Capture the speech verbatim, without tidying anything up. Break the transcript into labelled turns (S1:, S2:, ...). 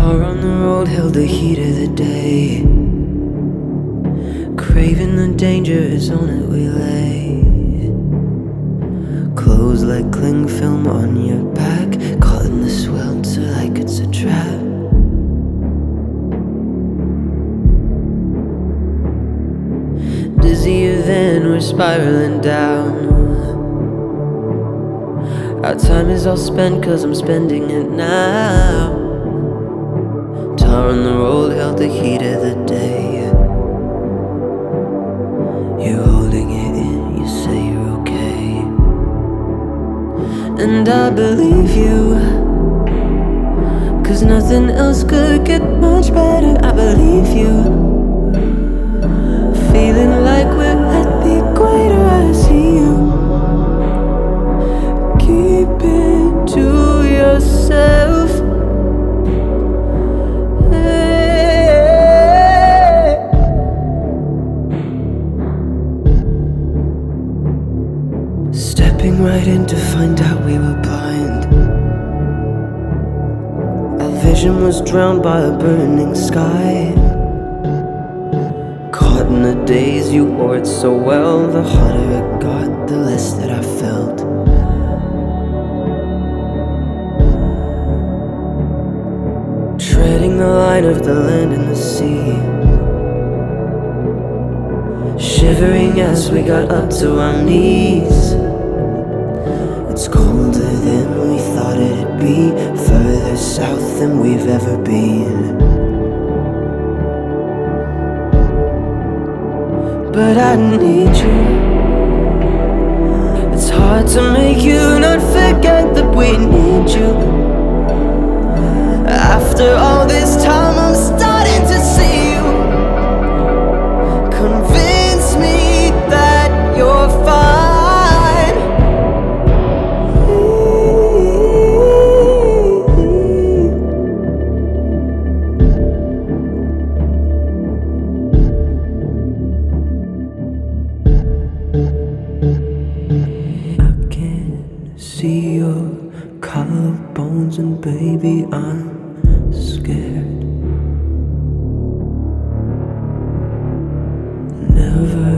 S1: Tar on the road held the heat of the day. Craving the danger is on it we lay. Clothes like cling film on your back, caught in the swelter like it's a trap. Dizzier than we're spiraling down. Our time is all spent cause I'm spending it now. Tar on the road held the heat of the day. You're holding it in, you say you're okay. And I believe you, cause nothing else could get much better. I believe you. Feeling like we're at the equator, I see you. Keep it to yourself. Hey. Stepping right in to find out we were blind. Our vision was drowned by a burning sky. Caught in the days you wore it so well. The hotter it got, the less that I felt. Treading the line of the land and the sea. Shivering as we got up to our knees. It's colder than we thought it'd be, further south than we've ever been. But I need you. It's hard to make you not forget that we need you. After all this time I'm starting to see you. Convince me that you're fine. See your collarbones and baby, I'm scared. Never